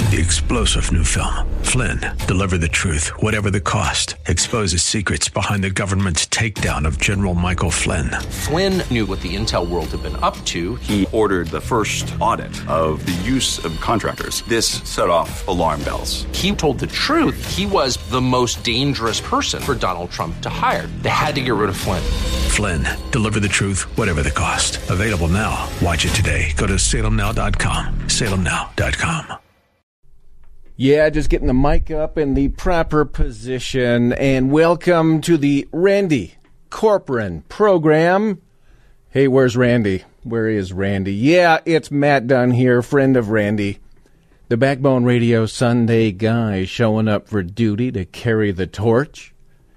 The explosive new film, Flynn, deliver the truth, whatever the cost, exposes secrets behind the government's takedown of General Michael Flynn. Flynn knew what the intel world had been up to. He ordered the first audit of the use of contractors. This set off alarm bells. He told the truth. He was the most dangerous person for Donald Trump to hire. They had to get rid of Flynn. Flynn, deliver the truth, whatever the cost. Available now. Watch it today. Go to salemnow.com. salemnow.com. Yeah, just getting the mic up in the proper position. And welcome to the Randy Corcoran program. Hey, where's Randy? Where is Randy? Yeah, it's Matt Dunn here, friend of Randy. The Backbone Radio Sunday guy showing up for duty to carry the torch.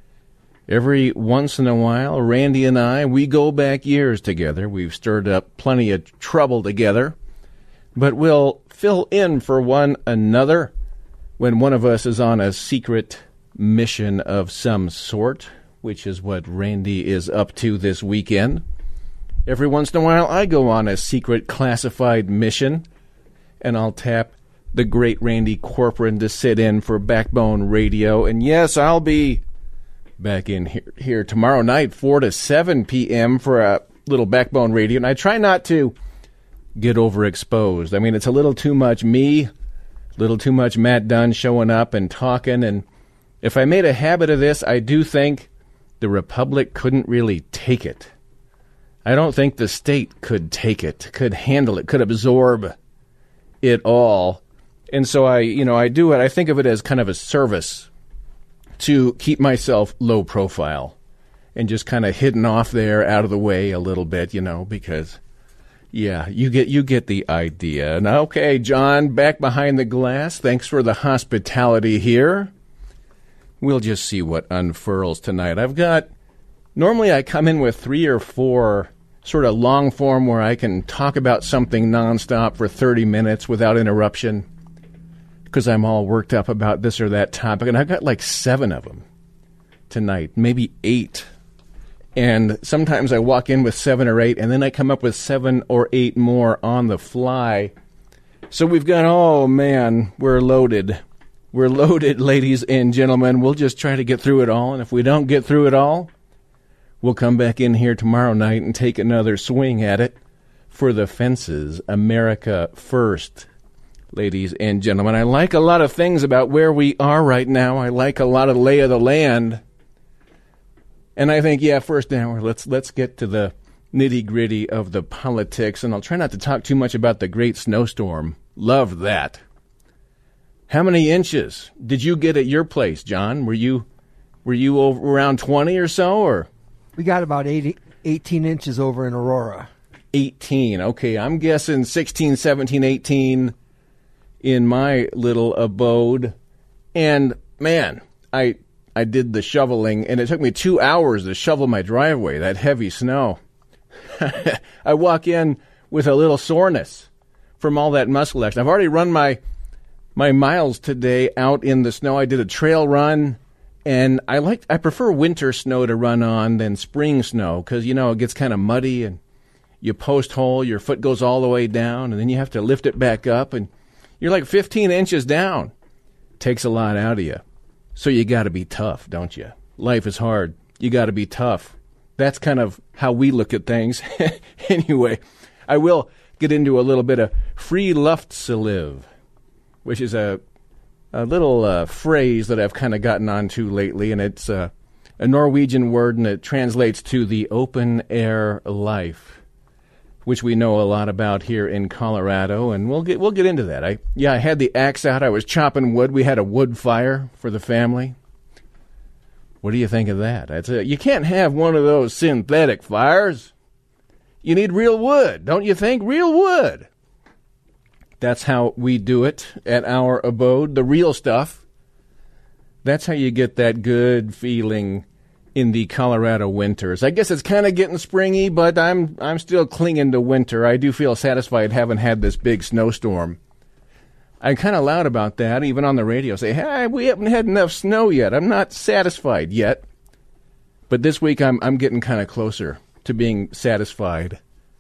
Every once in a while, Randy and I, we go back years together. We've stirred up plenty of trouble together. But we'll fill in for one another when one of us is on a secret mission of some sort, which is what Randy is up to this weekend. Every once in a while, I go on a secret classified mission, and I'll tap the great Randy Corcoran to sit in for Backbone Radio. And yes, I'll be back in here tomorrow night, 4 to 7 p.m. for a little Backbone Radio. And I try not to get overexposed. I mean, it's a little too much me, a little too much Matt Dunn showing up and talking. And if I made a habit of this, I do think the Republic couldn't really take it. I don't think the state could take it, could handle it, could absorb it all. And so I do it. I think of it as kind of a service to keep myself low profile and just kind of hidden off there out of the way a little bit, because, yeah, you get the idea. And okay, John, back behind the glass. Thanks for the hospitality here. We'll just see what unfurls tonight. Normally I come in with 3 or 4 sort of long form where I can talk about something nonstop for 30 minutes without interruption because I'm all worked up about this or that topic. And I've got like 7 of them tonight, maybe 8. And sometimes I walk in with 7 or 8, and then I come up with 7 or 8 more on the fly. So we've got, oh man, we're loaded. We're loaded, ladies and gentlemen. We'll just try to get through it all. And if we don't get through it all, we'll come back in here tomorrow night and take another swing at it for the fences. America first, ladies and gentlemen. I like a lot of things about where we are right now. I like a lot of lay of the land. And I think, yeah, first hour, let's get to the nitty-gritty of the politics. And I'll try not to talk too much about the great snowstorm. Love that. How many inches did you get at your place, John? Were you over around 20 or so, or? We got about 18 inches over in Aurora. 18. Okay, I'm guessing 16, 17, 18 in my little abode. And, man, I did the shoveling, and it took me 2 hours to shovel my driveway, that heavy snow. I walk in with a little soreness from all that muscle action. I've already run my miles today out in the snow. I did a trail run. And I prefer winter snow to run on than spring snow because, it gets kind of muddy and you post hole, your foot goes all the way down, and then you have to lift it back up, and you're like 15 inches down. Takes a lot out of you. So you got to be tough, don't you? Life is hard. You got to be tough. That's kind of how we look at things. Anyway, I will get into a little bit of friluftsliv, which is a little phrase that I've kind of gotten onto lately, and it's a Norwegian word, and it translates to the open-air life, which we know a lot about here in Colorado, and we'll get into that. I had the axe out. I was chopping wood. We had a wood fire for the family. What do you think of that? You can't have one of those synthetic fires. You need real wood, don't you think? Real wood. That's how we do it at our abode, the real stuff. That's how you get that good feeling in the Colorado winters. I guess it's kind of getting springy, but I'm still clinging to winter. I do feel satisfied having had this big snowstorm. I'm kind of loud about that, even on the radio. Say, hey, we haven't had enough snow yet. I'm not satisfied yet. But this week I'm getting kind of closer to being satisfied.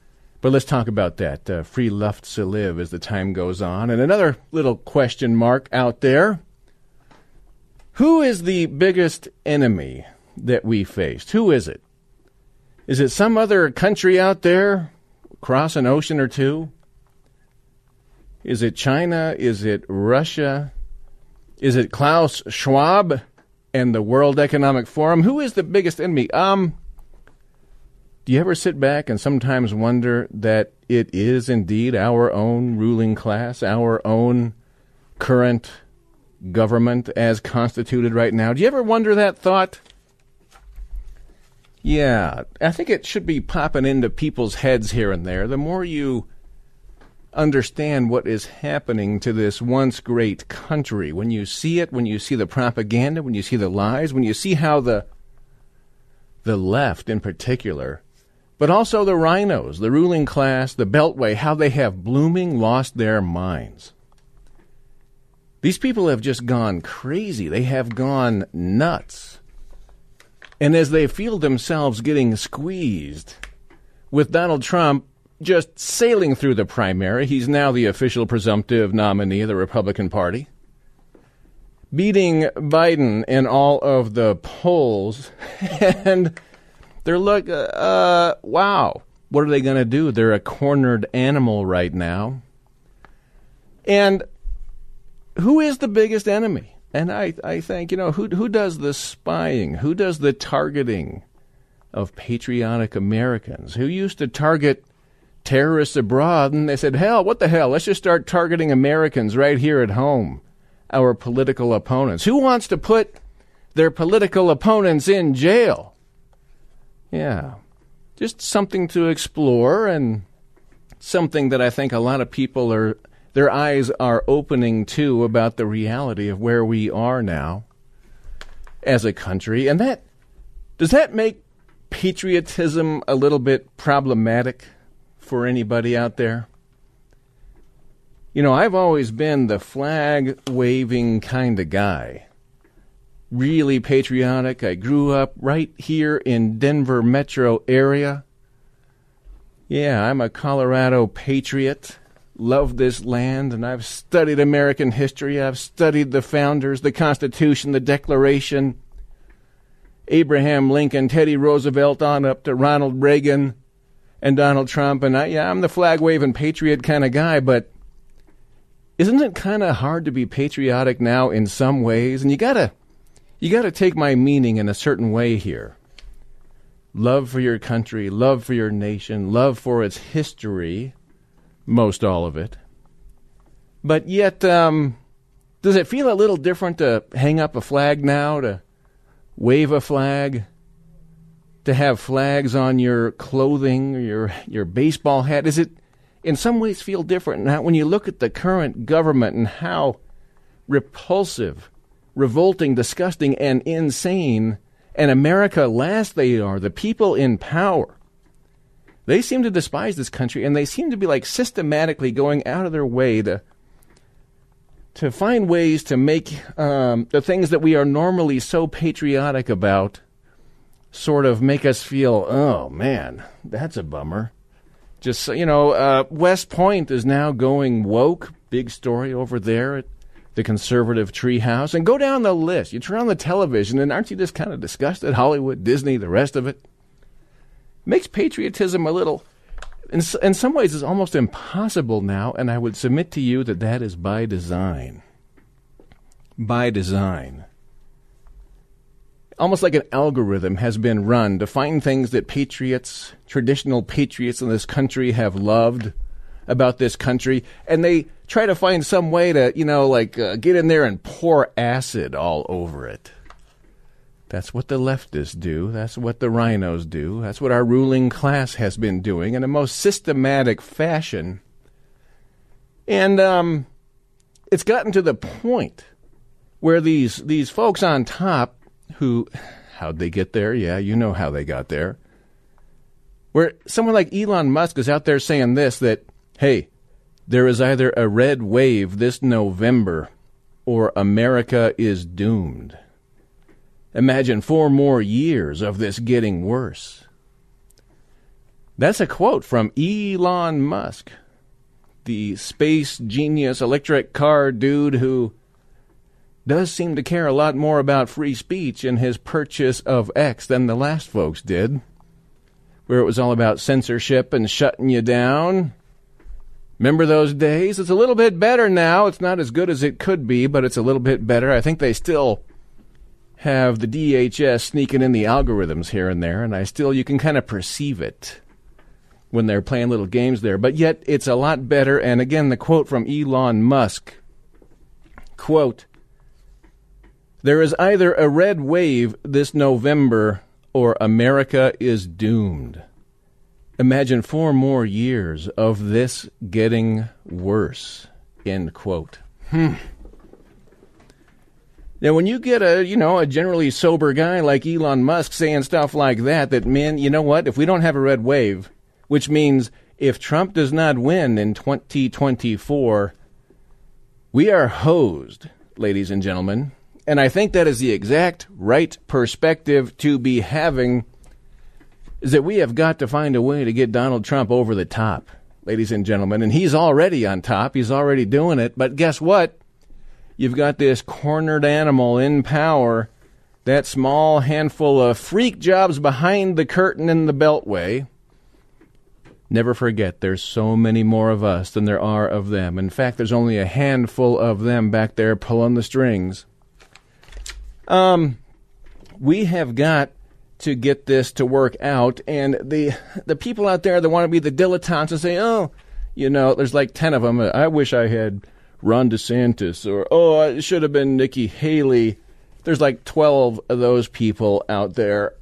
But let's talk about that. Free Luft zu live as the time goes on. And another little question mark out there. Who is the biggest enemy that we faced? Who is it? Is it some other country out there across an ocean or two? Is it China? Is it Russia? Is it Klaus Schwab and the World Economic Forum? Who is the biggest enemy? Do you ever sit back and sometimes wonder that it is indeed our own ruling class, our own current government as constituted right now? Do you ever wonder that thought? Yeah, I think it should be popping into people's heads here and there. The more you understand what is happening to this once great country, when you see it, when you see the propaganda, when you see the lies, when you see how the left in particular, but also the rhinos, the ruling class, the Beltway, how they have blooming lost their minds. These people have just gone crazy. They have gone nuts. And as they feel themselves getting squeezed, with Donald Trump just sailing through the primary, he's now the official presumptive nominee of the Republican Party, beating Biden in all of the polls, and they're like, wow, what are they going to do? They're a cornered animal right now. And who is the biggest enemy? And I think, who does the spying? Who does the targeting of patriotic Americans? Who used to target terrorists abroad, and they said, what the hell? Let's just start targeting Americans right here at home, our political opponents. Who wants to put their political opponents in jail? Yeah, just something to explore, and something that I think a lot of people their eyes are opening to about the reality of where we are now as a country. And does that make patriotism a little bit problematic for anybody out there? I've always been the flag-waving kind of guy. Really patriotic. I grew up right here in Denver metro area. Yeah, I'm a Colorado patriot. Love this land, and I've studied American history. I've studied the founders, the Constitution, the Declaration, Abraham Lincoln, Teddy Roosevelt, on up to Ronald Reagan and Donald Trump. And I'm the flag-waving patriot kind of guy, but isn't it kind of hard to be patriotic now in some ways? And you gotta take my meaning in a certain way here. Love for your country, love for your nation, love for its history, most all of it. But yet, does it feel a little different to hang up a flag now, to wave a flag, to have flags on your clothing or your baseball hat? Does it in some ways feel different now when you look at the current government and how repulsive, revolting, disgusting, and insane and America last they are, the people in power? They seem to despise this country, and they seem to be systematically going out of their way to find ways to make the things that we are normally so patriotic about sort of make us feel, oh, man, that's a bummer. Just, West Point is now going woke. Big story over there at the conservative treehouse. And go down the list. You turn on the television, and aren't you just kind of disgusted? Hollywood, Disney, the rest of it. Makes patriotism a little, in some ways, it's almost impossible now, and I would submit to you that is by design. By design. Almost like an algorithm has been run to find things that patriots, traditional patriots in this country have loved about this country, and they try to find some way to, get in there and pour acid all over it. That's what the leftists do. That's what the rhinos do. That's what our ruling class has been doing in a most systematic fashion. And it's gotten to the point where these folks on top how'd they get there? Yeah, you know how they got there. Where someone like Elon Musk is out there saying that, hey, there is either a red wave this November or America is doomed. Imagine 4 more years of this getting worse. That's a quote from Elon Musk, the space genius electric car dude who does seem to care a lot more about free speech in his purchase of X than the last folks did, where it was all about censorship and shutting you down. Remember those days? It's a little bit better now. It's not as good as it could be, but it's a little bit better. I think they still have the DHS sneaking in the algorithms here and there, and you can kind of perceive it when they're playing little games there. But yet, it's a lot better. And again, the quote from Elon Musk, quote, "There is either a red wave this November or America is doomed. Imagine 4 more years of this getting worse," end quote. Now, when you get a generally sober guy like Elon Musk saying stuff like that, man, you know what? If we don't have a red wave, which means if Trump does not win in 2024, we are hosed, ladies and gentlemen. And I think that is the exact right perspective to be having, is that we have got to find a way to get Donald Trump over the top, ladies and gentlemen. And he's already on top. He's already doing it. But guess what? You've got this cornered animal in power, that small handful of freak jobs behind the curtain in the Beltway. Never forget, there's so many more of us than there are of them. In fact, there's only a handful of them back there pulling the strings. We have got to get this to work out, and the people out there that want to be the dilettantes and say, there's like 10 of them. I wish I had Ron DeSantis, or, it should have been Nikki Haley. There's like 12 of those people out there.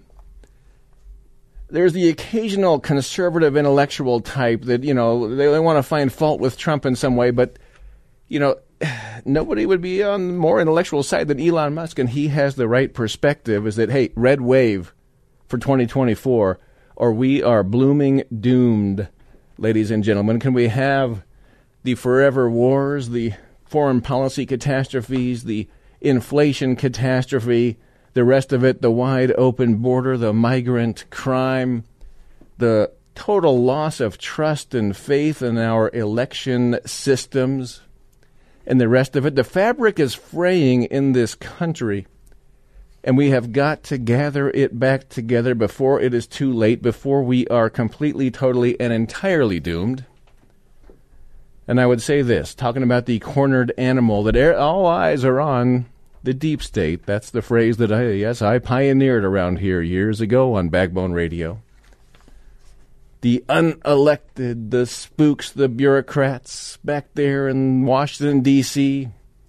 There's the occasional conservative intellectual type that, they want to find fault with Trump in some way, but, nobody would be on the more intellectual side than Elon Musk, and he has the right perspective, is that, hey, red wave for 2024, or we are blooming doomed, ladies and gentlemen. Can we have the forever wars, the foreign policy catastrophes, the inflation catastrophe, the rest of it, the wide open border, the migrant crime, the total loss of trust and faith in our election systems, and the rest of it? The fabric is fraying in this country, and we have got to gather it back together before it is too late, before we are completely, totally, and entirely doomed. And I would say this, talking about the cornered animal, that all eyes are on the deep state. That's the phrase that I pioneered around here years ago on Backbone Radio. The unelected, the spooks, the bureaucrats back there in Washington, D.C.,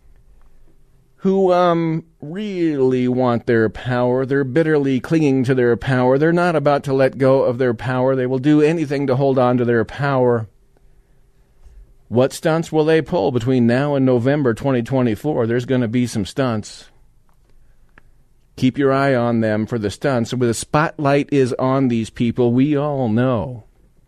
who really want their power. They're bitterly clinging to their power. They're not about to let go of their power. They will do anything to hold on to their power. What stunts will they pull between now and November 2024? There's going to be some stunts. Keep your eye on them for the stunts. The spotlight is on these people. We all know.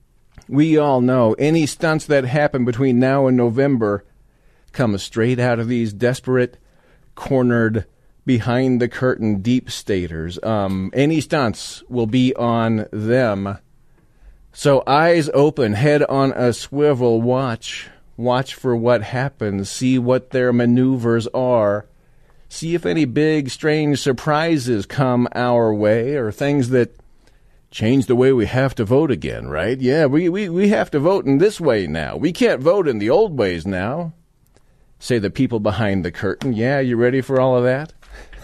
Any stunts that happen between now and November come straight out of these desperate, cornered, behind-the-curtain deep staters. Any stunts will be on them. So eyes open, head on a swivel, watch for what happens, see what their maneuvers are. See if any big, strange surprises come our way, or things that change the way we have to vote again, right? Yeah, we have to vote in this way now. We can't vote in the old ways now, say the people behind the curtain. Yeah, you ready for all of that?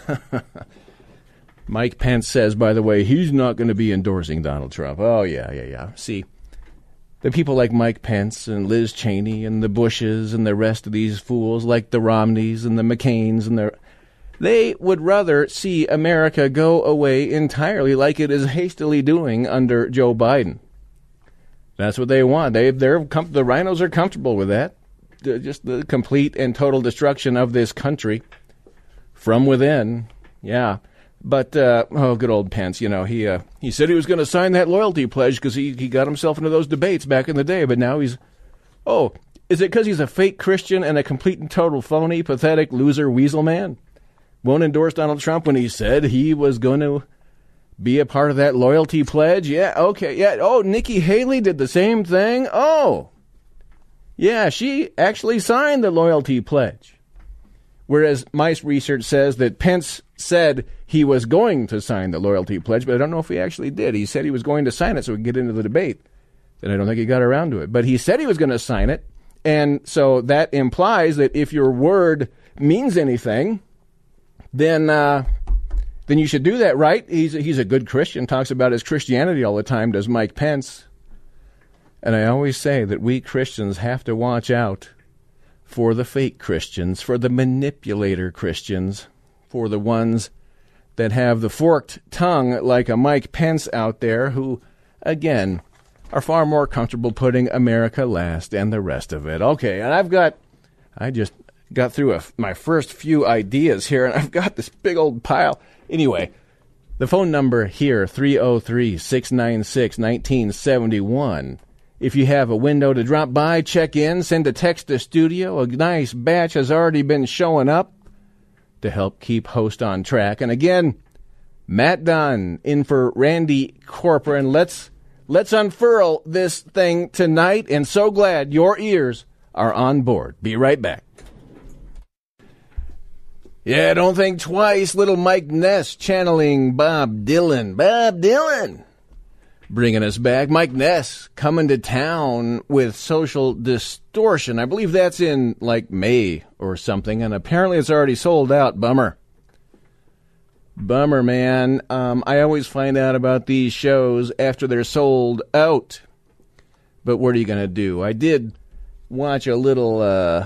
Mike Pence says, by the way, he's not going to be endorsing Donald Trump. Oh, yeah. See, the people like Mike Pence and Liz Cheney and the Bushes and the rest of these fools like the Romneys and the McCains and they would rather see America go away entirely like it is hastily doing under Joe Biden. That's what they want. The rhinos are comfortable with that. Just the complete and total destruction of this country from within. Yeah. But, good old Pence, he said he was going to sign that loyalty pledge because he got himself into those debates back in the day, but now is it because he's a fake Christian and a complete and total phony, pathetic, loser, weasel man? Won't endorse Donald Trump when he said he was going to be a part of that loyalty pledge? Yeah, okay, yeah. Oh, Nikki Haley did the same thing? Oh, yeah, she actually signed the loyalty pledge. Whereas my research says that Pence said he was going to sign the loyalty pledge, but I don't know if he actually did. He said he was going to sign it so we could get into the debate. And I don't think he got around to it. But he said he was going to sign it. And so that implies that if your word means anything, then you should do that, right? He's a good Christian, talks about his Christianity all the time, does Mike Pence. And I always say that we Christians have to watch out for the fake Christians, for the manipulator Christians, for the ones that have the forked tongue like a Mike Pence out there who, again, are far more comfortable putting America last and the rest of it. Okay, and I just got through my first few ideas here, and I've got this big old pile. Anyway, the phone number here, 303-696-1971. If you have a window to drop by, check in, send a text to studio. A nice batch has already been showing up to help keep host on track. And again, Matt Dunn in for Randy Corcoran. Let's unfurl this thing tonight, and so glad your ears are on board. Be right back. Yeah, don't think twice. Little Mike Ness channeling Bob Dylan. Bob Dylan bringing us back. Mike Ness coming to town with Social Distortion. I believe that's in like May or something, and apparently it's already sold out. Bummer, man. I always find out about these shows after they're sold out. But what are you going to do? I did watch a little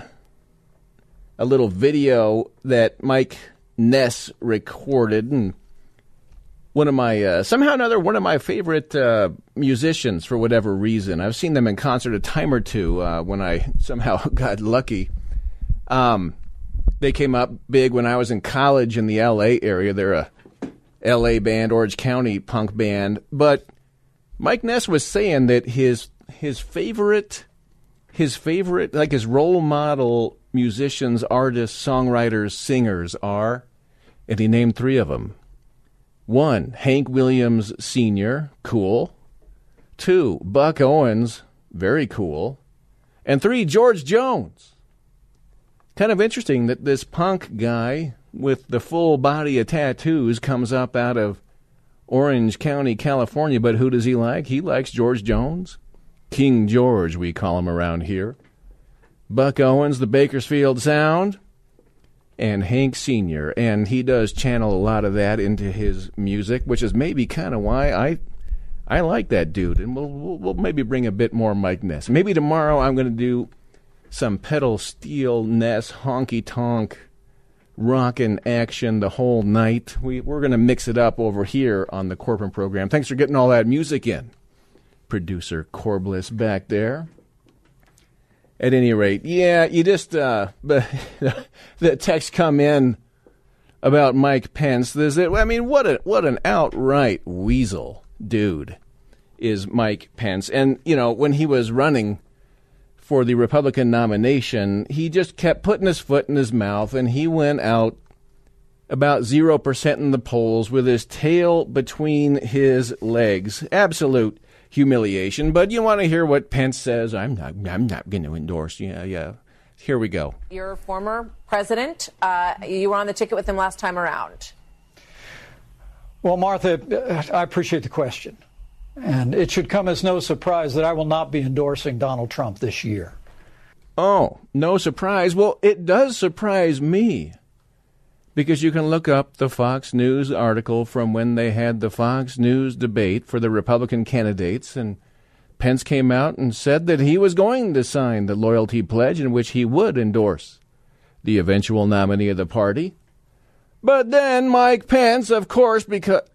video that Mike Ness recorded, and one of my favorite musicians for whatever reason. I've seen them in concert a time or two when I somehow got lucky. They came up big when I was in college in the L.A. area. They're a L.A. band, Orange County punk band. But Mike Ness was saying that his favorite, like his role model musicians, artists, songwriters, singers are, and he named 3 of them. 1, Hank Williams Sr., cool. 2, Buck Owens, very cool. And 3, George Jones. Kind of interesting that this punk guy with the full body of tattoos comes up out of Orange County, California, but who does he like? He likes George Jones. King George, we call him around here. Buck Owens, the Bakersfield Sound, and Hank Sr., and he does channel a lot of that into his music, which is maybe kind of why I like that dude, and we'll maybe bring a bit more Mike Ness. Maybe tomorrow I'm going to do some pedal steel Ness honky-tonk rockin' action the whole night. We're going to mix it up over here on the Corcoran program. Thanks for getting all that music in, producer Corbliss back there. At any rate, yeah, you just, the text come in about Mike Pence. What an outright weasel dude is Mike Pence. And, when he was running for the Republican nomination, he just kept putting his foot in his mouth, and he went out about 0% in the polls with his tail between his legs. Absolute humiliation. But you want to hear what Pence says? I'm not going to endorse. Yeah. Here we go. Your former president, you were on the ticket with him last time around. Well, Martha, I appreciate the question. And it should come as no surprise that I will not be endorsing Donald Trump this year. Oh, no surprise. Well, it does surprise me. Because you can look up the Fox News article from when they had the Fox News debate for the Republican candidates, and Pence came out and said that he was going to sign the loyalty pledge in which he would endorse the eventual nominee of the party. But then Mike Pence, of course, because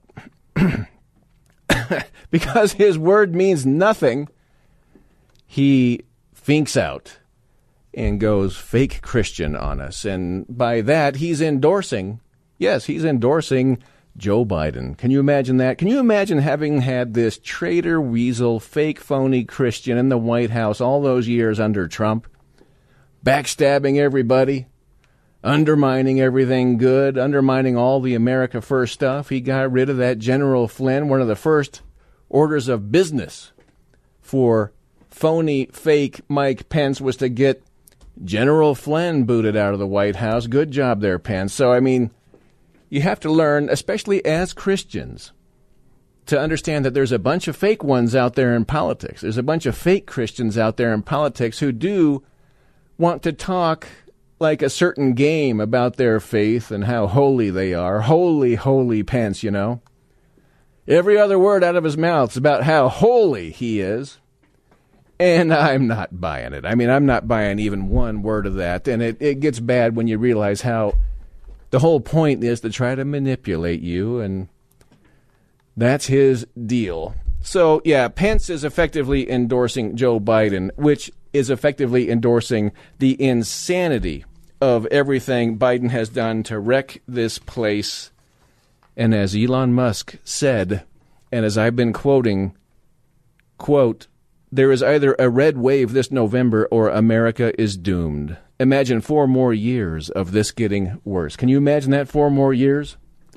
his word means nothing, he finks out and goes fake Christian on us. And by that, he's endorsing Joe Biden. Can you imagine that? Can you imagine having had this traitor, weasel, fake, phony Christian in the White House all those years under Trump, backstabbing everybody, undermining everything good, undermining all the America First stuff. He got rid of that General Flynn, one of the first orders of business for phony, fake Mike Pence was to get General Flynn booted out of the White House. Good job there, Pence. So, I mean, you have to learn, especially as Christians, to understand that there's a bunch of fake ones out there in politics. There's a bunch of fake Christians out there in politics who do want to talk like a certain game about their faith and how holy they are. Holy, holy Pence, you know. Every other word out of his mouth is about how holy he is. And I'm not buying it. I mean, I'm not buying even one word of that. And it gets bad when you realize how the whole point is to try to manipulate you, and that's his deal. So, yeah, Pence is effectively endorsing Joe Biden, which is effectively endorsing the insanity of everything Biden has done to wreck this place. And as Elon Musk said, and as I've been quoting, quote, there is either a red wave this November or America is doomed. Imagine 4 more years of this getting worse. Can you imagine that, 4 more years?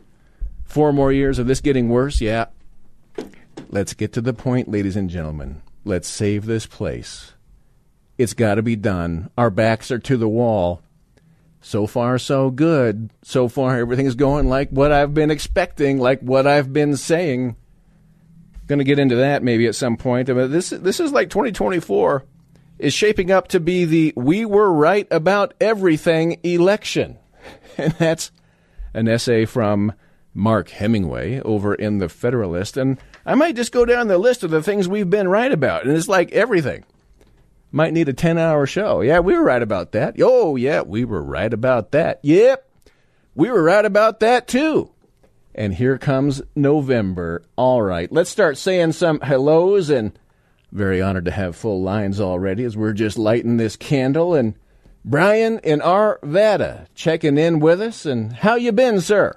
4 more years of this getting worse? Yeah. Let's get to the point, ladies and gentlemen. Let's save this place. It's got to be done. Our backs are to the wall. So far, so good. So far, everything is going like what I've been expecting, like what I've been saying. Going to get into that maybe at some point. I mean, this is like 2024 is shaping up to be the we were right about everything election. And that's an essay from Mark Hemingway over in The Federalist. And I might just go down the list of the things we've been right about. And it's like everything. Might need a 10-hour show. Yeah, we were right about that. Oh, yeah, we were right about that. Yep, we were right about that, too. And here comes November. All right, let's start saying some hellos, and very honored to have full lines already as we're just lighting this candle. And Brian in Arvada checking in with us. And how you been, sir?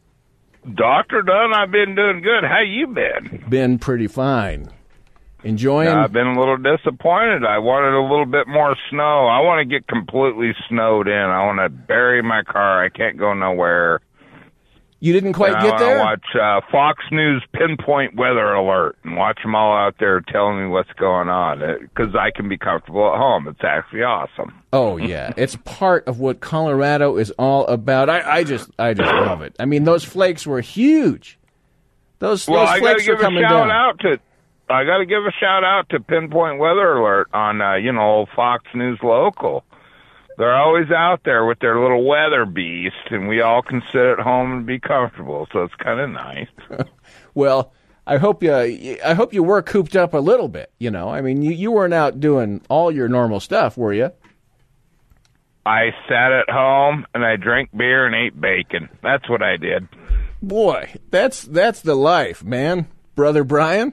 Dr. Dunn, I've been doing good. How you been? Been pretty fine. Enjoying? I've been a little disappointed. I wanted a little bit more snow. I want to get completely snowed in. I want to bury my car. I can't go nowhere. You didn't quite get there? I watch Fox News Pinpoint Weather Alert and watch them all out there telling me what's going on because I can be comfortable at home. It's actually awesome. Oh, yeah. It's part of what Colorado is all about. I just love it. I mean, those flakes were huge. Those flakes are coming down. I got to give a shout out to Pinpoint Weather Alert on, old Fox News Local. They're always out there with their little weather beast, and we all can sit at home and be comfortable, so it's kind of nice. Well, I hope you were cooped up a little bit, you know. I mean, you weren't out doing all your normal stuff, were you? I sat at home, and I drank beer and ate bacon. That's what I did. Boy, that's the life, man. Brother Brian?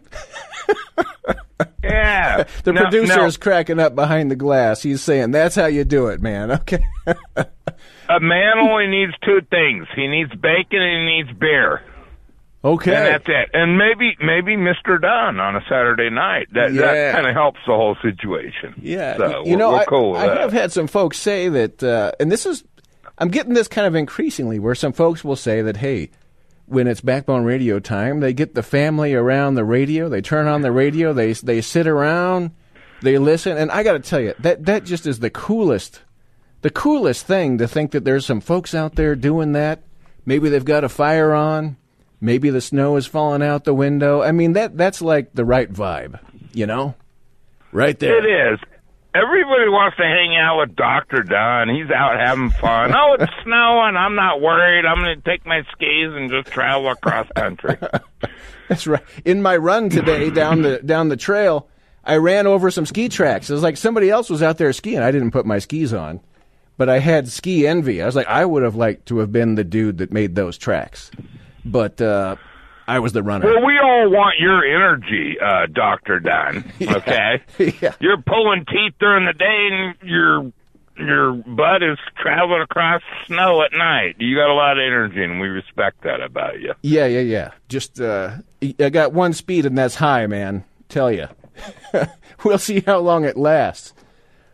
Yeah. The producer is cracking up behind the glass. He's saying, that's how you do it, man. Okay. A man only needs 2 things. He needs bacon and he needs beer. Okay. And that's it. And maybe Mr. Dunn on a Saturday night. That kind of helps the whole situation. Yeah. So we're cool with that. I have had some folks say that, and I'm getting this kind of increasingly, where some folks will say that, hey, when it's Backbone Radio time, they get the family around the radio. They turn on the radio. They sit around. They listen. And I got to tell you, that just is the coolest thing to think that there's some folks out there doing that. Maybe they've got a fire on. Maybe the snow is falling out the window. I mean, that's like the right vibe, you know? Right there. It is. Everybody wants to hang out with Dr. Dunn. He's out having fun. Oh, it's snowing. I'm not worried. I'm going to take my skis and just travel across country. That's right. In my run today down the trail, I ran over some ski tracks. It was like somebody else was out there skiing. I didn't put my skis on, but I had ski envy. I was like, I would have liked to have been the dude that made those tracks. But I was the runner. Well, we all want your energy, Dr. Dunn, okay? Yeah. You're pulling teeth during the day, and your butt is traveling across snow at night. You got a lot of energy, and we respect that about you. Yeah. Just, I got one speed, and that's high, man. Tell you. We'll see how long it lasts.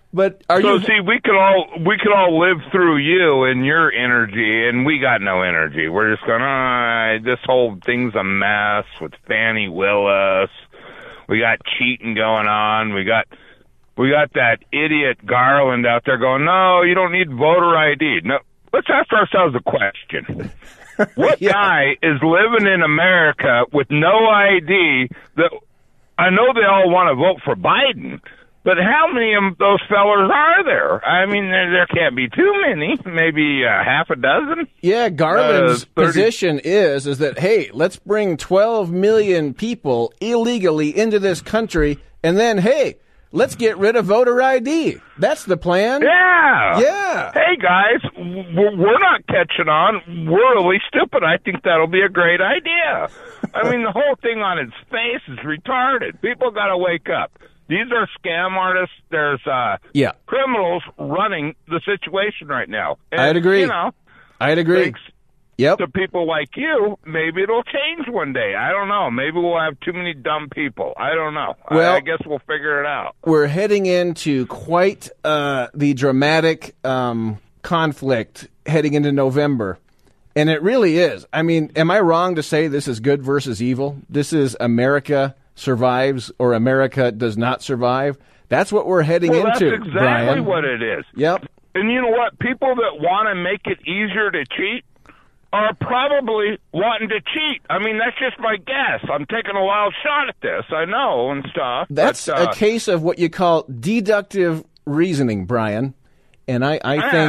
But are so you? See, we could all live through you and your energy, and we got no energy. We're just going, this whole thing's a mess with Fannie Willis. We got cheating going on. We got that idiot Garland out there going, no, you don't need voter ID. No, let's ask ourselves a question. What guy is living in America with no ID that I know they all want to vote for Biden, but how many of those fellers are there? I mean, there can't be too many, maybe half a dozen. Yeah, Garland's position is that, hey, let's bring 12 million people illegally into this country, and then, hey, let's get rid of voter ID. That's the plan. Yeah. Hey, guys, we're not catching on. We're really stupid. I think that'll be a great idea. I mean, the whole thing on its face is retarded. People got to wake up. These are scam artists. There's criminals running the situation right now. And, I'd agree. I'd agree. Yep. To people like you, maybe it'll change one day. I don't know. Maybe we'll have too many dumb people. I don't know. Well, I guess we'll figure it out. We're heading into quite the dramatic conflict heading into November. And it really is. I mean, am I wrong to say this is good versus evil? This is America survives or America does not survive? That's what we're heading into, That's exactly Brian. what it is. Yep. And you know what? People that want to make it easier to cheat are probably wanting to cheat. I mean, that's just my guess. I'm taking a wild shot at this. I know and stuff. That's a case of what you call deductive reasoning, Brian. And I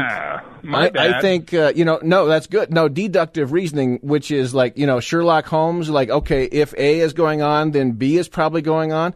think no, that's good. No, deductive reasoning, which is like, Sherlock Holmes, like, okay, if A is going on, then B is probably going on.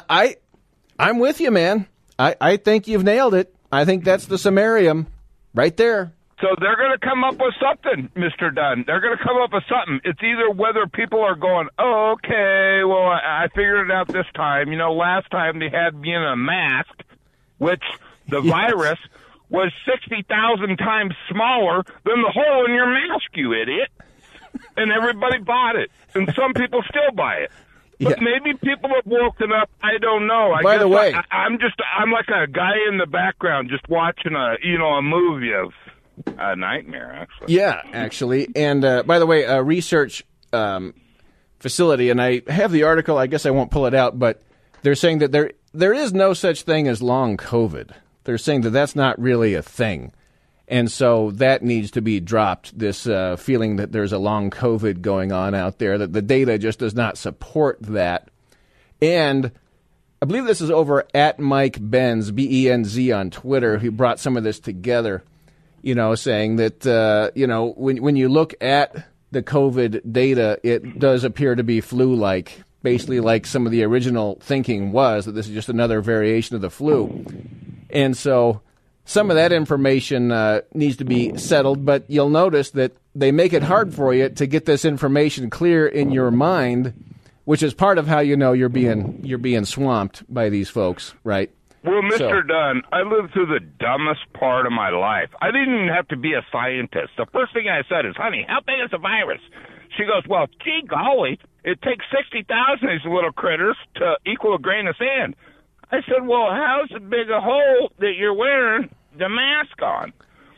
I'm with you, man. I think you've nailed it. I think that's the summarium right there. So they're going to come up with something, Mr. Dunn. They're going to come up with something. It's either whether people are going, oh, okay, well, I figured it out this time. Last time they had me in a mask, which the virus was 60,000 times smaller than the hole in your mask, you idiot. And everybody bought it. And some people still buy it. But maybe people have woken up. I don't know. By the way, I'm like a guy in the background just watching a movie of a nightmare, actually. Yeah, actually. And by the way, a research facility, and I have the article. I guess I won't pull it out, but they're saying that there is no such thing as long COVID. They're saying that that's not really a thing. And so that needs to be dropped, this feeling that there's a long COVID going on out there, that the data just does not support that. And I believe this is over at Mike Benz, B-E-N-Z on Twitter, who brought some of this together, saying that, when you look at the COVID data, it does appear to be flu-like, basically like some of the original thinking was, that this is just another variation of the flu. And so some of that information needs to be settled, but you'll notice that they make it hard for you to get this information clear in your mind, which is part of how you're being swamped by these folks, right? Well, Mr. Dunn, I lived through the dumbest part of my life. I didn't even have to be a scientist. The first thing I said is, honey, how big is the virus? She goes, well, gee golly, it takes 60,000 of these little critters to equal a grain of sand. I said, well, how's big a hole that you're wearing the mask on?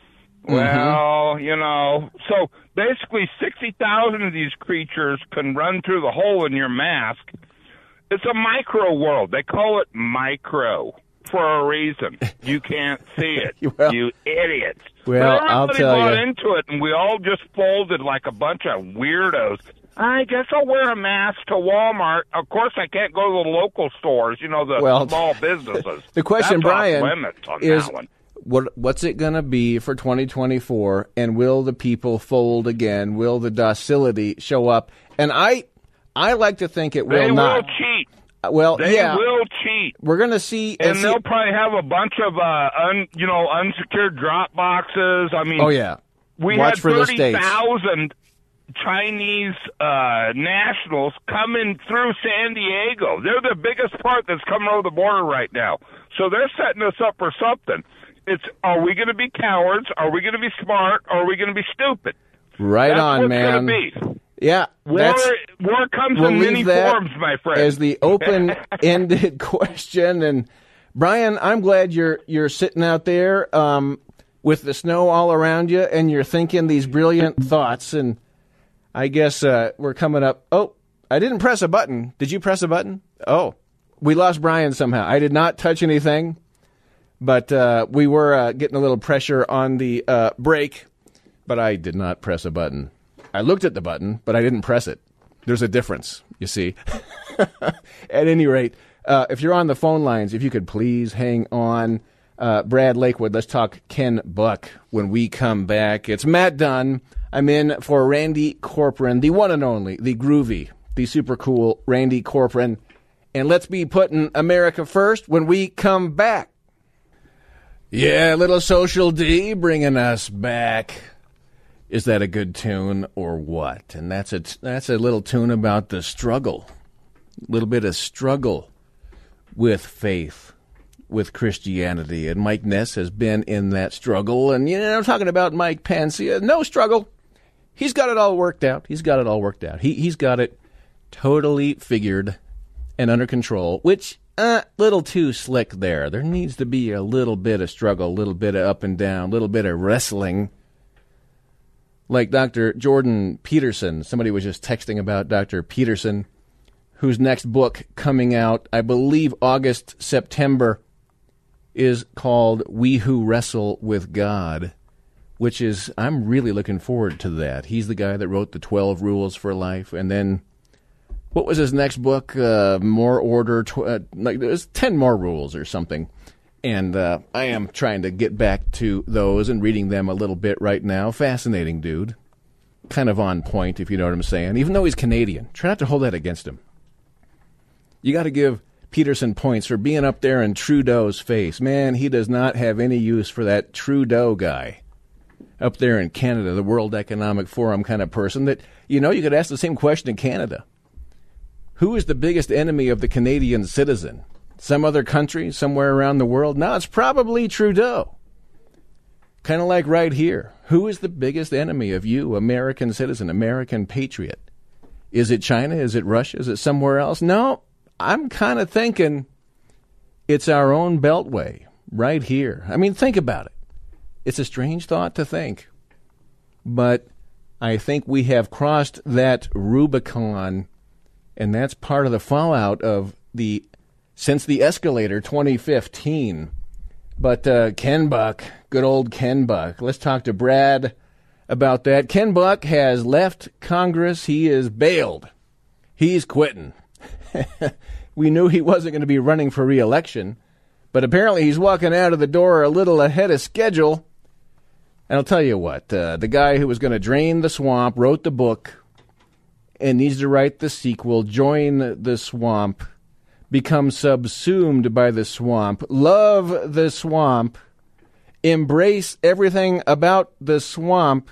Mm-hmm. Well, so basically 60,000 of these creatures can run through the hole in your mask. It's a micro world. They call it micro for a reason. You can't see it, you idiots. Well, I'll tell you. Everybody bought into it, and we all just folded like a bunch of weirdos. I guess I'll wear a mask to Walmart. Of course, I can't go to the local stores, the small businesses. The question, That's Brian, off limits on is that one. What's it going to be for 2024, and will the people fold again? Will the docility show up? And I like to think it will not. They will cheat. Well, they will cheat. We're going to see. And they'll probably have a bunch of, unsecured drop boxes. I mean, we Watch had for 30,000 Chinese nationals coming through San Diego. They're the biggest part that's coming over the border right now. So they're setting us up for something. Are we going to be cowards? Are we going to be smart? Or are we going to be stupid? Right on, man. That's what's going to be. Yeah. War comes in many forms, my friend. As the open-ended question, and Brian, I'm glad you're sitting out there with the snow all around you, and you're thinking these brilliant thoughts. And I guess we're coming up. Oh, I didn't press a button. Did you press a button? Oh, we lost Brian somehow. I did not touch anything, but we were getting a little pressure on the break, but I did not press a button. I looked at the button, but I didn't press it. There's a difference, you see. At any rate, if you're on the phone lines, if you could please hang on. Brad Lakewood, let's talk Ken Buck when we come back. It's Matt Dunn. I'm in for Randy Corporon, the one and only, the groovy, the super cool Randy Corporon. And let's be putting America first when we come back. Yeah, little Social D bringing us back. Is that a good tune or what? And that's a little tune about the struggle. A little bit of struggle with faith, with Christianity. And Mike Ness has been in that struggle. And, I'm talking about Mike Pence. No struggle. He's got it all worked out. He's got it totally figured and under control, which, little too slick there. There needs to be a little bit of struggle, a little bit of up and down, a little bit of wrestling. Like Dr. Jordan Peterson. Somebody was just texting about Dr. Peterson, whose next book coming out, I believe August, September, is called We Who Wrestle with God, which is, I'm really looking forward to that. He's the guy that wrote the 12 Rules for Life, and then, what was his next book? More Order, there's 10 more rules or something. And I am trying to get back to those and reading them a little bit right now. Fascinating dude. Kind of on point, if you know what I'm saying. Even though he's Canadian. Try not to hold that against him. You got to give Peterson points for being up there in Trudeau's face. Man, he does not have any use for that Trudeau guy. Up there in Canada, the World Economic Forum kind of person that, you could ask the same question in Canada. Who is the biggest enemy of the Canadian citizen? Some other country, somewhere around the world? No, it's probably Trudeau. Kind of like right here. Who is the biggest enemy of you, American citizen, American patriot? Is it China? Is it Russia? Is it somewhere else? No, I'm kind of thinking it's our own beltway right here. I mean, think about it. It's a strange thought to think. But I think we have crossed that Rubicon, and that's part of the fallout of since the escalator 2015. But Ken Buck, good old Ken Buck. Let's talk to Brad about that. Ken Buck has left Congress. He is bailed. He's quitting. We knew he wasn't going to be running for re-election, but apparently he's walking out of the door a little ahead of schedule. And I'll tell you what, the guy who was going to drain the swamp wrote the book and needs to write the sequel, Join the Swamp, become subsumed by the swamp, love the swamp, embrace everything about the swamp,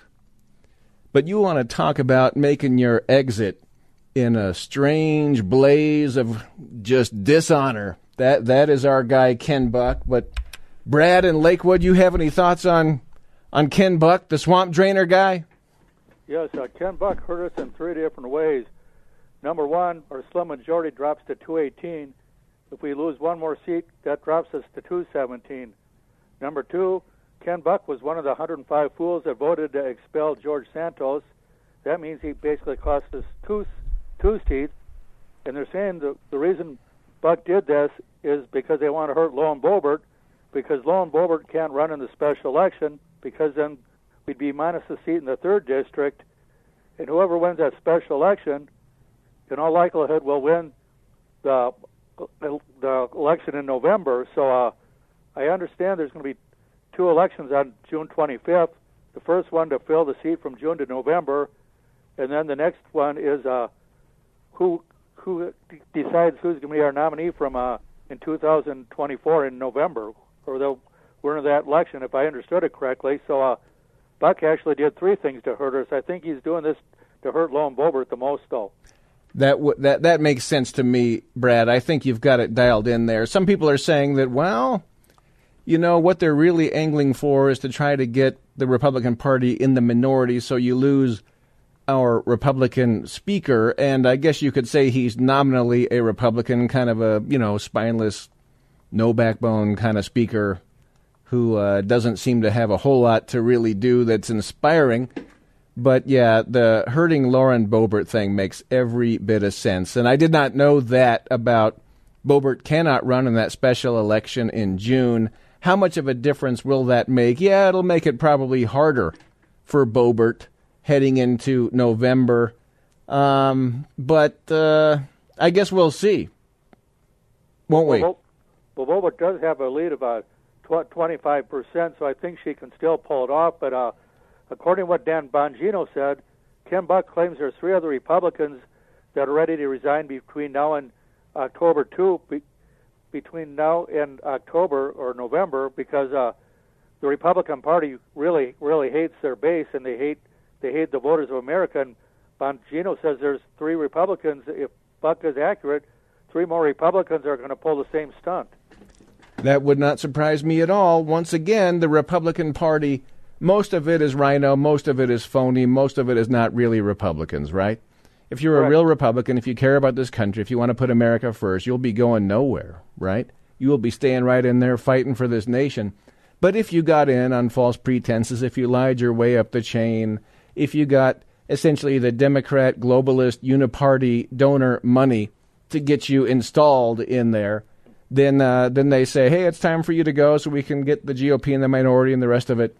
but you want to talk about making your exit in a strange blaze of just dishonor. That is our guy, Ken Buck. But Brad in Lakewood, you have any thoughts on Ken Buck, the swamp drainer guy? Yes, Ken Buck hurt us in three different ways. Number one, our slim majority drops to 218. If we lose one more seat, that drops us to 217. Number two, Ken Buck was one of the 105 fools that voted to expel George Santos. That means he basically cost us two seats. And they're saying the reason Buck did this is because they want to hurt Lone Boebert, because Lone Boebert can't run in the special election, because then we'd be minus a seat in the 3rd district, and whoever wins that special election, in all likelihood, will win the election in November. So I understand there's going to be 2 elections on June 25th. The first one to fill the seat from June to November, and then the next one is who decides who's going to be our nominee from in 2024 in November, or they'll win that election, if I understood it correctly. So Buck actually did 3 things to hurt us. I think he's doing this to hurt Lone Boebert the most, though. That makes sense to me, Brad. I think you've got it dialed in there. Some people are saying that, well, what they're really angling for is to try to get the Republican Party in the minority so you lose our Republican speaker. And I guess you could say he's nominally a Republican, kind of a, spineless no backbone kind of speaker who doesn't seem to have a whole lot to really do that's inspiring. But yeah, the hurting Lauren Boebert thing makes every bit of sense. And I did not know that about Boebert cannot run in that special election in June. How much of a difference will that make? Yeah, it'll make it probably harder for Boebert heading into November. But I guess we'll see, won't we? Well, Boebert does have a lead of 25%, so I think she can still pull it off. But according to what Dan Bongino said, Ken Buck claims there's 3 other Republicans that are ready to resign between now and October 2, between now and October or November, because the Republican Party really hates their base, and they hate the voters of America. And Bongino says there's 3 Republicans. If Buck is accurate, 3 more Republicans are going to pull the same stunt. That would not surprise me at all. Once again, the Republican Party, most of it is rhino, most of it is phony, most of it is not really Republicans, right? If you're a real Republican, if you care about this country, if you want to put America first, you'll be going nowhere, right? You will be staying right in there fighting for this nation. But if you got in on false pretenses, if you lied your way up the chain, if you got essentially the Democrat, globalist, uniparty donor money to get you installed in there, then they say, hey, it's time for you to go so we can get the GOP and the minority and the rest of it.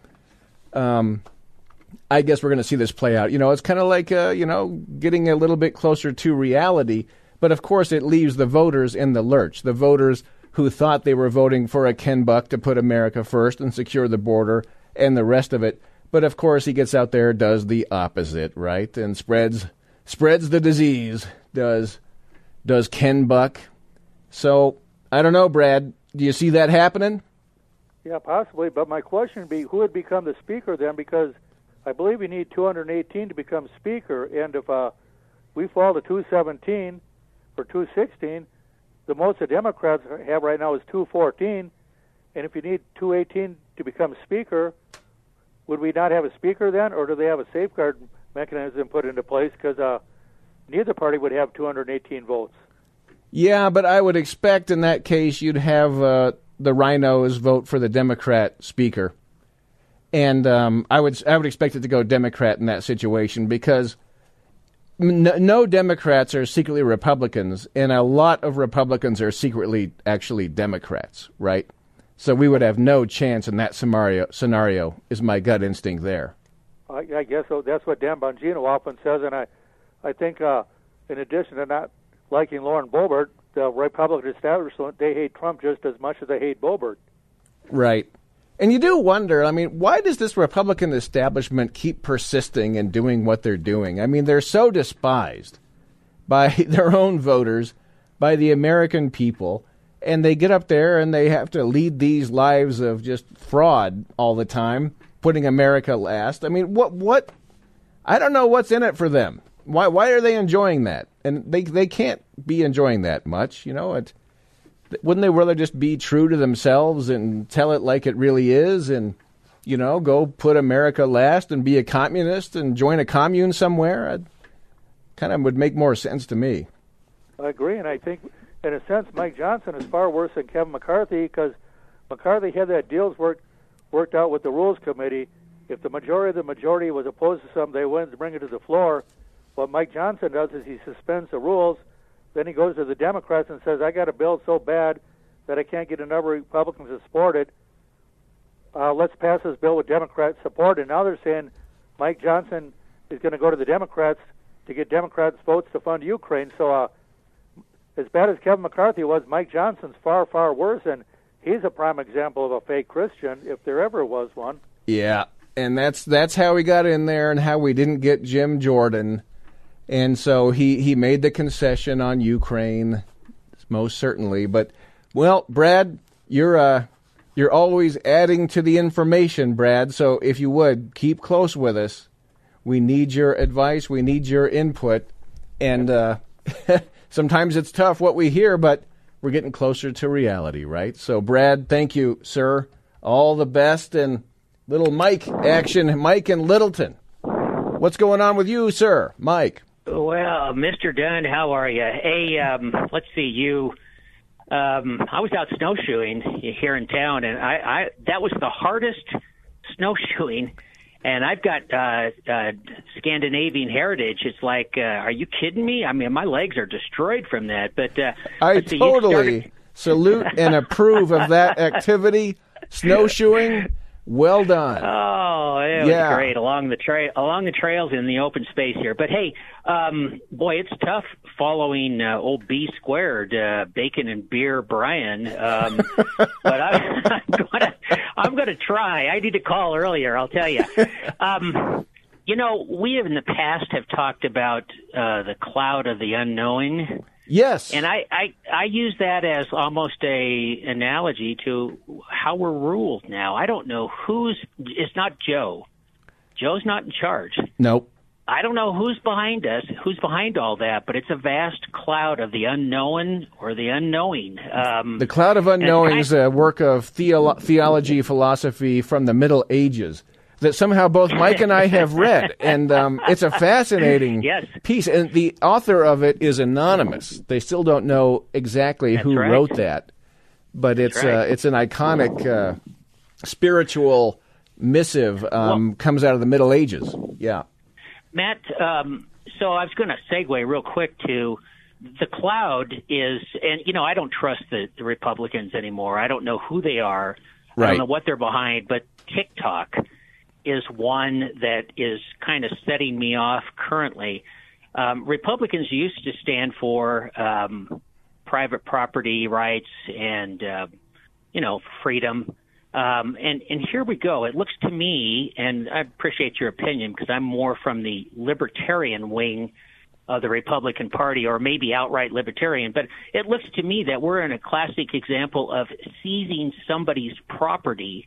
I guess we're going to see this play out. It's kind of like, getting a little bit closer to reality. But, of course, it leaves the voters in the lurch. The voters who thought they were voting for a Ken Buck to put America first and secure the border and the rest of it. But, of course, he gets out there, does the opposite, right, and spreads the disease, does Ken Buck. So, I don't know, Brad. Do you see that happening? Yeah, possibly. But my question would be, who would become the speaker then? Because I believe we need 218 to become speaker, and if we fall to 217 or 216, the most the Democrats have right now is 214, and if you need 218 to become speaker, would we not have a speaker then, or do they have a safeguard mechanism put into place? Because neither party would have 218 votes. Yeah, but I would expect in that case you'd have the rhinos vote for the Democrat speaker. And I would expect it to go Democrat in that situation, because no Democrats are secretly Republicans, and a lot of Republicans are secretly actually Democrats, right? So we would have no chance in that scenario is my gut instinct there. I guess so. That's what Dan Bongino often says, and I think in addition to not liking Lauren Boebert, the Republican establishment, they hate Trump just as much as they hate Boebert. Right. And you do wonder, why does this Republican establishment keep persisting and doing what they're doing? They're so despised by their own voters, by the American people, and they get up there and they have to lead these lives of just fraud all the time, putting America last. What? I don't know what's in it for them. Why are they enjoying that? And they can't be enjoying that much, Wouldn't they rather just be true to themselves and tell it like it really is and, go put America last and be a communist and join a commune somewhere? It kind of would make more sense to me. I agree, and I think, in a sense, Mike Johnson is far worse than Kevin McCarthy, because McCarthy had that deals worked out with the Rules Committee. If the majority was opposed to something, they wouldn't bring it to the floor. What Mike Johnson does is he suspends the rules. Then he goes to the Democrats and says, I got a bill so bad that I can't get enough Republicans to support it. Let's pass this bill with Democrat support. And now they're saying Mike Johnson is going to go to the Democrats to get Democrats' votes to fund Ukraine. So as bad as Kevin McCarthy was, Mike Johnson's far, far worse. And he's a prime example of a fake Christian, if there ever was one. Yeah, and that's how we got in there and how we didn't get Jim Jordan. And so he made the concession on Ukraine, most certainly. But, well, Brad, you're always adding to the information, Brad. So if you would, keep close with us. We need your advice. We need your input. And sometimes it's tough what we hear, but we're getting closer to reality, right? So, Brad, thank you, sir. All the best. And little Mike action, Mike in Littleton. What's going on with you, sir? Mike. Well, Mr. Dunn, how are you? Hey, let's see, you I was out snowshoeing here in town, and I that was the hardest snowshoeing. And I've got Scandinavian heritage. It's like, are you kidding me? I mean, my legs are destroyed from that. But I totally salute and approve of that activity. Snowshoeing, well done. Oh, it was great along the trails in the open space here. But hey, boy, it's tough following old B squared, bacon and beer Brian. But I'm gonna try. I need to call earlier, I'll tell you. We have in the past have talked about the cloud of the unknowing. Yes. And I use that as almost a analogy to how we're ruled now. I don't know it's not Joe. Joe's not in charge. Nope. I don't know who's behind us, who's behind all that, but it's a vast cloud of the unknown or the unknowing. The cloud of unknowing is a work of theology, philosophy from the Middle Ages that somehow both Mike and I have read. And it's a fascinating piece. And the author of it is anonymous. They still don't know exactly who wrote that. But it's an iconic spiritual missive, comes out of the Middle Ages. Yeah. Matt, so I was going to segue real quick to the cloud is, and, I don't trust the Republicans anymore. I don't know who they are. Right. I don't know what they're behind, but TikTok is one that is kind of setting me off currently. Republicans used to stand for private property rights and, freedom. And here we go. It looks to me, and I appreciate your opinion because I'm more from the libertarian wing of the Republican Party, or maybe outright libertarian, but it looks to me that we're in a classic example of seizing somebody's property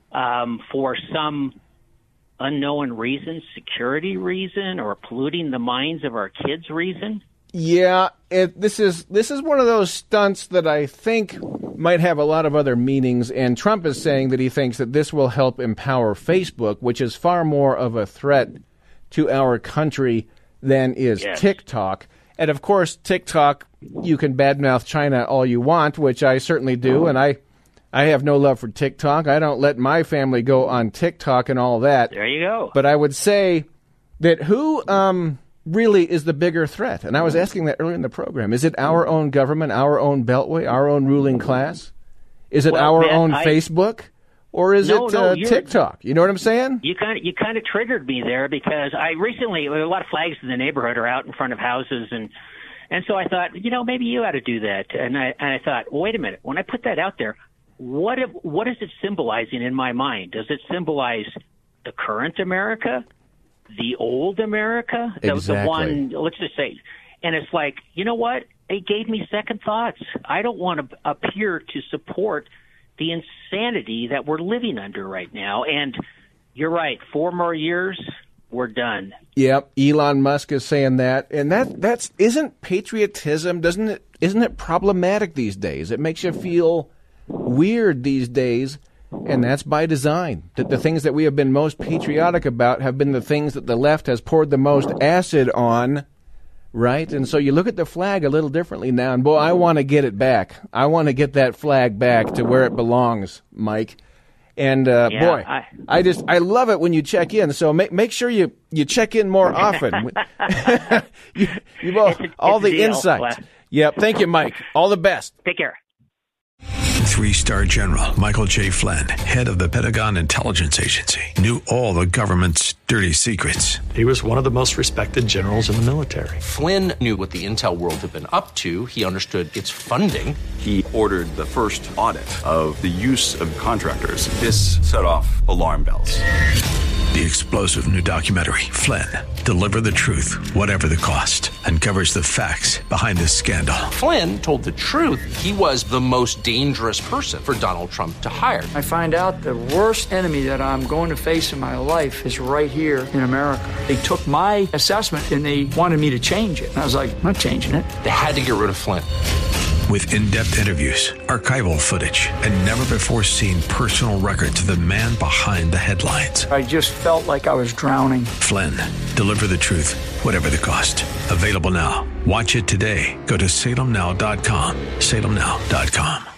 for some unknown reason, security reason, or polluting the minds of our kids reason. Yeah, this is one of those stunts that I think might have a lot of other meanings, and Trump is saying that he thinks that this will help empower Facebook, which is far more of a threat to our country than is TikTok. And of course, TikTok, you can badmouth China all you want, which I certainly do, and I have no love for TikTok. I don't let my family go on TikTok and all that. There you go. But I would say that who really is the bigger threat? And I was asking that earlier in the program. Is it our own government, our own beltway, our own ruling class? Is it own Facebook? Or is it TikTok? You know what I'm saying? You kind of triggered me there because I recently, a lot of flags in the neighborhood are out in front of houses, and so I thought, maybe you ought to do that. And I thought, wait a minute, when I put that out there, what is it symbolizing in my mind? Does it symbolize the current America, the old America, exactly. the one? Let's just say, and it's like, you know what? It gave me second thoughts. I don't want to appear to support the insanity that we're living under right now. And you're right. 4 more years, we're done. Yep. Elon Musk is saying that. And that's isn't patriotism, isn't it problematic these days? It makes you feel weird these days. And that's by design. That the things that we have been most patriotic about have been the things that the left has poured the most acid on. Right? And so you look at the flag a little differently now, and boy, I want to get it back. I want to get that flag back to where it belongs, Mike. And I love it when you check in. So make sure you check in more often. you both, all the insights. Yep. Thank you, Mike. All the best. Take care. 3-star General Michael J. Flynn, head of the Pentagon Intelligence Agency, knew all the government's dirty secrets. He was one of the most respected generals in the military. Flynn knew what the intel world had been up to. He understood its funding. He ordered the first audit of the use of contractors. This set off alarm bells. The explosive new documentary, Flynn, Deliver the Truth, Whatever the Cost, uncovers the facts behind this scandal. Flynn told the truth. He was the most dangerous person for Donald Trump to hire. I find out the worst enemy that I'm going to face in my life is right here in America. They took my assessment and they wanted me to change it. And I was like, I'm not changing it. They had to get rid of Flynn. With in-depth interviews, archival footage, and never-before-seen personal records of the man behind the headlines. I just felt like I was drowning. Flynn, Deliver the Truth, Whatever the Cost. Available now. Watch it today. Go to salemnow.com. salemnow.com.